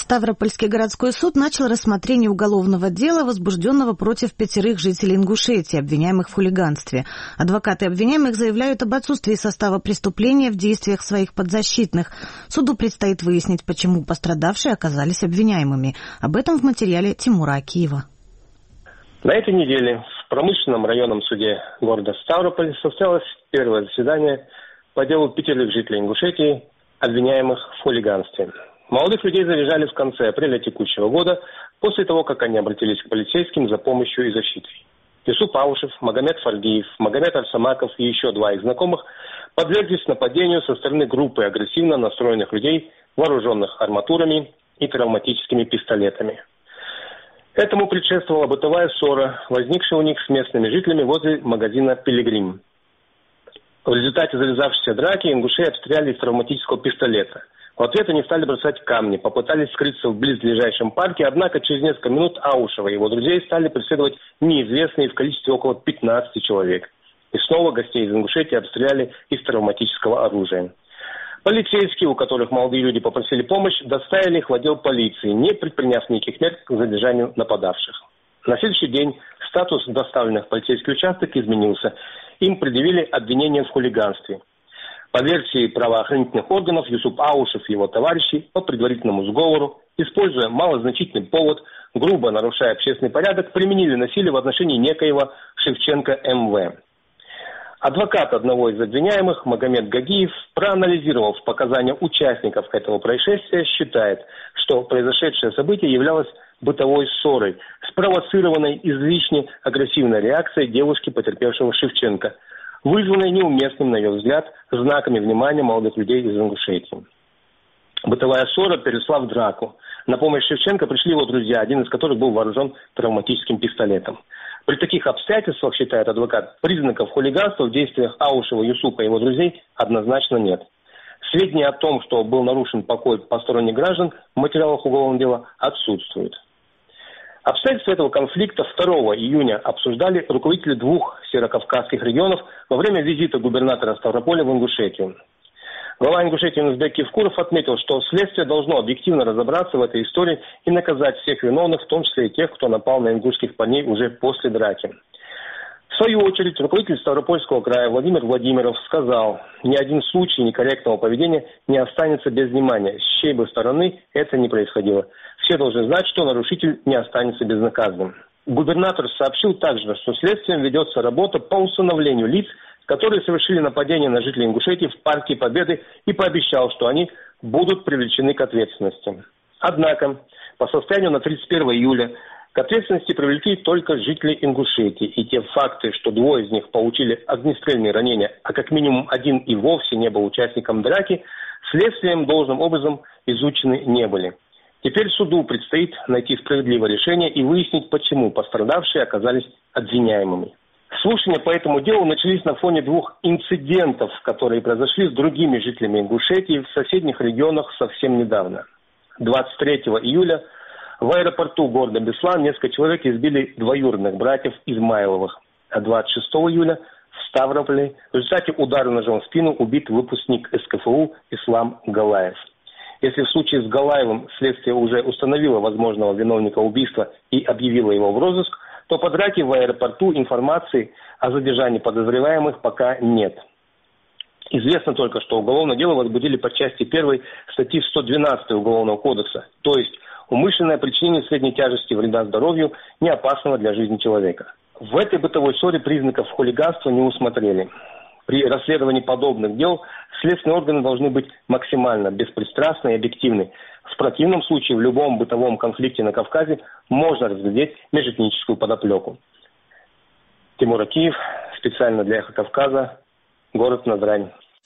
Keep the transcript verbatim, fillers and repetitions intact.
Ставропольский городской суд начал рассмотрение уголовного дела, возбужденного против пятерых жителей Ингушетии, обвиняемых в хулиганстве. Адвокаты обвиняемых заявляют об отсутствии состава преступления в действиях своих подзащитных. Суду предстоит выяснить, почему пострадавшие оказались обвиняемыми. Об этом в материале Тимура Акиева. На этой неделе в промышленном районном суде города Ставрополь состоялось первое заседание по делу пятерых жителей Ингушетии, обвиняемых в хулиганстве. Молодых людей задержали в конце апреля текущего года, после того, как они обратились к полицейским за помощью и защитой. Юсуп Аушев, Магомед Фаргиев, Магомед Арсамаков и еще два их знакомых подверглись нападению со стороны группы агрессивно настроенных людей, вооруженных арматурами и травматическими пистолетами. Этому предшествовала бытовая ссора, возникшая у них с местными жителями возле магазина «Пилигрим». В результате завязавшейся драки ингушей обстреляли из травматического пистолета. В ответ они стали бросать камни, попытались скрыться в близлежащем парке, однако через несколько минут Аушева и его друзей стали преследовать неизвестные в количестве около пятнадцати человек. И снова гостей из Ингушетии обстреляли из травматического оружия. Полицейские, у которых молодые люди попросили помощь, доставили их в отдел полиции, не предприняв никаких мер к задержанию нападавших. На следующий день статус доставленных в полицейский участок изменился. Им предъявили обвинение в хулиганстве. По версии правоохранительных органов, Юсуп Аушев и его товарищи по предварительному сговору, используя малозначительный повод, грубо нарушая общественный порядок, применили насилие в отношении некоего Шевченко эм вэ. Адвокат одного из обвиняемых, Магомед Гагиев, проанализировав показания участников этого происшествия, считает, что произошедшее событие являлось бытовой ссорой, спровоцированной излишне агрессивной реакцией девушки, потерпевшего Шевченко, вызванной неуместным, на ее взгляд, знаками внимания молодых людей из Ингушетии. Бытовая ссора перешла в драку. На помощь Шевченко пришли его друзья, один из которых был вооружен травматическим пистолетом. При таких обстоятельствах, считает адвокат, признаков хулиганства в действиях Аушева, Юсупа и его друзей однозначно нет. Сведения о том, что был нарушен покой посторонних граждан, в материалах уголовного дела отсутствуют. Обстоятельства этого конфликта второго июня обсуждали руководители двух северокавказских регионов во время визита губернатора Ставрополя в Ингушетию. Глава Ингушетии Нурбек Кивкуров отметил, что следствие должно объективно разобраться в этой истории и наказать всех виновных, в том числе и тех, кто напал на ингушских парней уже после драки. В свою очередь, руководитель Ставропольского края Владимир Владимиров сказал, ни один случай некорректного поведения не останется без внимания, с чьей бы стороны это ни происходило. Все должны знать, что нарушитель не останется безнаказанным. Губернатор сообщил также, что следствием ведется работа по усыновлению лиц, которые совершили нападение на жителей Ингушетии в Парке Победы, и пообещал, что они будут привлечены к ответственности. Однако, по состоянию на тридцать первое июля к ответственности привлекли только жители Ингушетии, и те факты, что двое из них получили огнестрельные ранения, а как минимум один и вовсе не был участником драки, следствием должным образом изучены не были. Теперь суду предстоит найти справедливое решение и выяснить, почему пострадавшие оказались обвиняемыми. Слушания по этому делу начались на фоне двух инцидентов, которые произошли с другими жителями Ингушетии в соседних регионах совсем недавно. двадцать третьего июля в аэропорту города Беслан несколько человек избили двоюродных братьев Измайловых, а двадцать шестого июля в Ставрополе в результате удара ножом в спину убит выпускник эс ка эф у Ислам Галаев. Если в случае с Галаевым следствие уже установило возможного виновника убийства и объявило его в розыск, то по драке в аэропорту информации о задержании подозреваемых пока нет. Известно только, что уголовное дело возбудили по части первой статьи сто двенадцать Уголовного кодекса, то есть умышленное причинение средней тяжести вреда здоровью, не опасного для жизни человека. В этой бытовой ссоре признаков хулиганства не усмотрели. При расследовании подобных дел следственные органы должны быть максимально беспристрастны и объективны. В противном случае в любом бытовом конфликте на Кавказе можно разглядеть межэтническую подоплеку. Тимур Акиев, специально для «Эхо Кавказа», город Назрань.